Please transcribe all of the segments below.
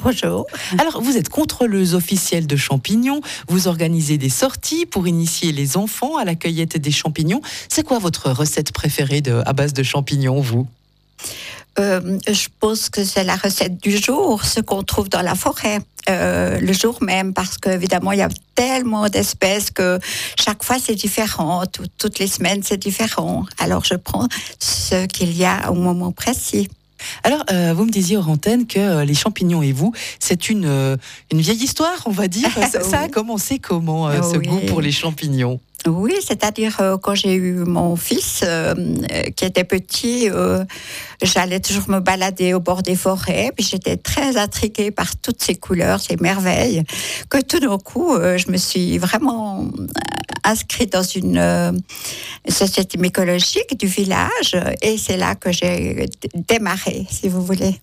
Bonjour. Alors, vous êtes contrôleuse officielle de champignons. Vous organisez des sorties pour initier les enfants à la cueillette des champignons. C'est quoi votre recette préférée à base de champignons, vous ? Je pense que c'est la recette du jour, ce qu'on trouve dans la forêt. Le jour même, parce qu'évidemment, il y a tellement d'espèces que chaque fois, c'est différent. Toutes les semaines, c'est différent. Alors, je prends ce qu'il y a au moment précis. Alors, vous me disiez hors antenne que les champignons et vous, c'est une vieille histoire, on va dire. Ça a commencé comment, ce goût pour les champignons ? Oui, c'est-à-dire quand j'ai eu mon fils qui était petit, j'allais toujours me balader au bord des forêts, puis j'étais très intriguée par toutes ces couleurs, ces merveilles, que tout d'un coup, je me suis vraiment inscrite dans une société mycologique du village, et c'est là que j'ai démarré, si vous voulez.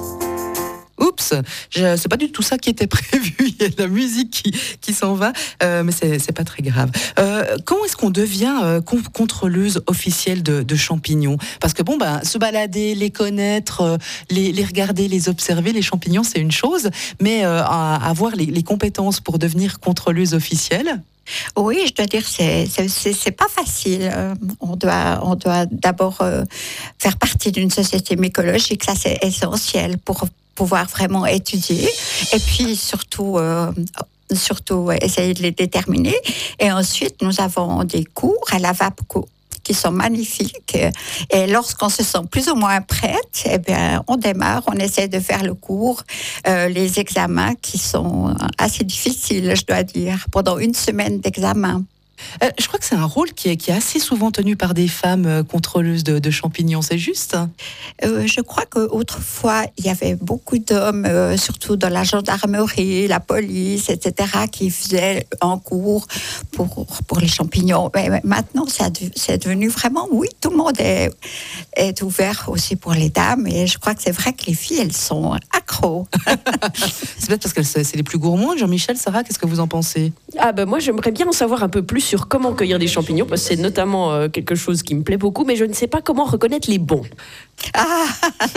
Oups, c'est pas du tout ça qui était prévu. Il y a de la musique qui s'en va, mais c'est pas très grave. Comment est-ce qu'on devient contrôleuse officielle de champignons ? Parce que se balader, les connaître, les regarder, les observer, les champignons, c'est une chose, mais avoir les compétences pour devenir contrôleuse officielle. Oui, je dois dire c'est pas facile. On doit d'abord faire partie d'une société mycologique, ça c'est essentiel pour pouvoir vraiment étudier, et puis surtout essayer de les déterminer. Et ensuite, nous avons des cours à la VAPCO qui sont magnifiques. Et lorsqu'on se sent plus ou moins prête, eh bien, on démarre, on essaie de faire le cours, les examens qui sont assez difficiles, je dois dire, pendant une semaine d'examen. Je crois que c'est un rôle qui est assez souvent tenu par des femmes contrôleuses de champignons, c'est juste ? Je crois qu'autrefois, il y avait beaucoup d'hommes, surtout dans la gendarmerie, la police, etc., qui faisaient un cours pour les champignons. Mais maintenant, c'est devenu vraiment, oui, tout le monde est ouvert aussi pour les dames. Et je crois que c'est vrai que les filles, elles sont accros. C'est peut-être parce que c'est les plus gourmandes. Jean-Michel, Sarah, qu'est-ce que vous en pensez ? Moi, j'aimerais bien en savoir un peu plus sur comment cueillir des champignons, parce que c'est notamment quelque chose qui me plaît beaucoup, mais je ne sais pas comment reconnaître les bons. Ah,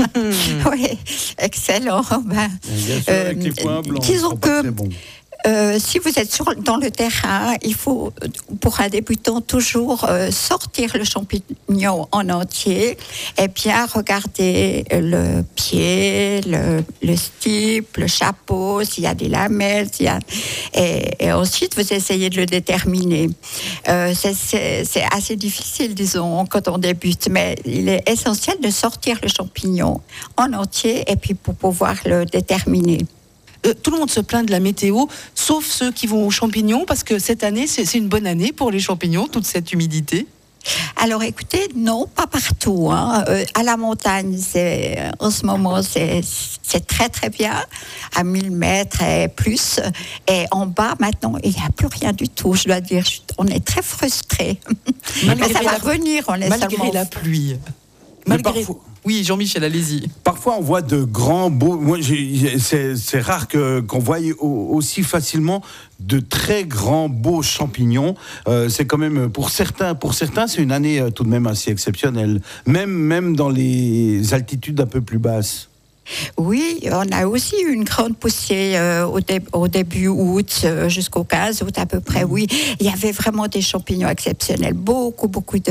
oui, excellent. Bien sûr, avec les points blancs, disons que très bons. Si vous êtes dans le terrain, il faut, pour un débutant, toujours sortir le champignon en entier et bien regarder le pied, le stipe, le chapeau, s'il y a des lamelles, et ensuite vous essayez de le déterminer. C'est assez difficile, disons, quand on débute, mais il est essentiel de sortir le champignon en entier et puis pour pouvoir le déterminer. Tout le monde se plaint de la météo, sauf ceux qui vont aux champignons, parce que cette année, c'est une bonne année pour les champignons, toute cette humidité. Alors écoutez, non, pas partout. À la montagne, en ce moment, c'est très très bien, à 1000 mètres et plus. Et en bas, maintenant, il n'y a plus rien du tout, je dois dire. On est très frustrés. Mais ça va revenir, on est malgré seulement... la pluie. Parfois... Oui, Jean-Michel, allez-y. Parfois, on voit de grands beaux... c'est rare qu'on voie aussi facilement de très grands beaux champignons. C'est quand même, pour certains, c'est une année tout de même assez exceptionnelle. Même dans les altitudes un peu plus basses. Oui, on a aussi eu une grande poussée au début août, jusqu'au 15 août à peu près, oui. Il y avait vraiment des champignons exceptionnels, beaucoup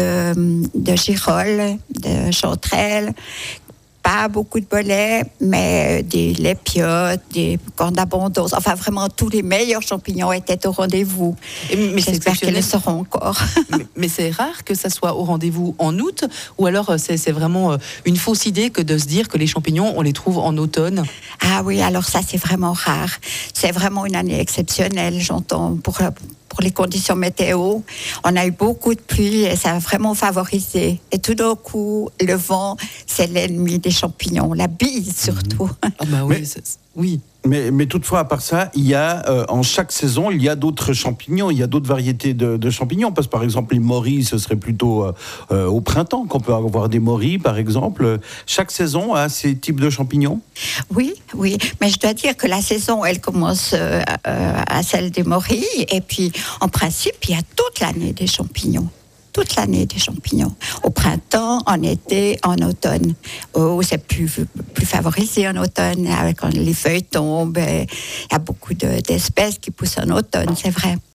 de girolles, de chanterelles, pas beaucoup de bolets, mais des lépiotes, des cornes d'abondance, enfin vraiment tous les meilleurs champignons étaient au rendez-vous. Mais j'espère qu'ils le seront encore. mais c'est rare que ça soit au rendez-vous en août, ou alors c'est vraiment une fausse idée que de se dire que les champignons, on les trouve en automne. Ah oui, alors ça c'est vraiment rare. C'est vraiment une année exceptionnelle, j'entends, pour les conditions météo. On a eu beaucoup de pluie et ça a vraiment favorisé. Et tout d'un coup, le vent, c'est l'ennemi des champignons, la bise surtout. Ah bah oui, oui. Mais toutefois, à part ça, il y a en chaque saison, il y a d'autres champignons, il y a d'autres variétés de champignons. Parce que par exemple, les morilles, ce serait plutôt au printemps qu'on peut avoir des morilles, par exemple. Chaque saison a ces types de champignons. Oui, mais je dois dire que la saison, elle commence à celle des morilles. Et puis, en principe, il y a toute l'année des champignons. toute l'année des champignons. Au printemps, en été, en automne. C'est plus favorisé en automne, quand les feuilles tombent. Il y a beaucoup d'espèces qui poussent en automne, c'est vrai.